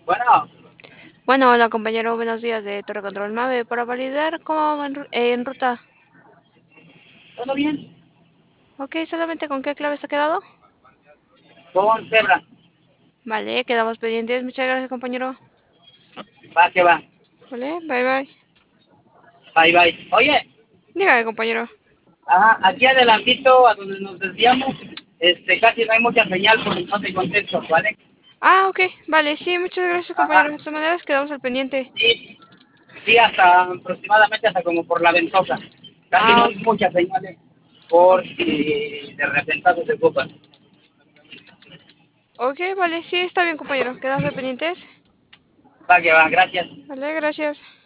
Bueno, Bueno, hola compañero, buenos días de Torre Control Mave. Para validar cómo va en ruta. ¿todo bien? Ok, solamente con qué clave se ha quedado. Con Zebra. Vale, quedamos pendientes. Muchas gracias compañero. Va que va. Vale, bye bye. Bye, bye. Oye, Dígame compañero. ajá, aquí adelantito, a donde nos desviamos, casi no hay mucha señal porque no te contesto, ¿vale? Ah, ok, vale, sí, muchas gracias compañero. Ajá, De todas maneras quedamos al pendiente. sí, sí, hasta aproximadamente hasta como por la ventosa. Casi no Ah, hay ok, muchas señales por ok, si de repente se ocupan. ok, vale, sí, está bien compañero. Quedamos al pendientes. Va que va, gracias. Vale, gracias.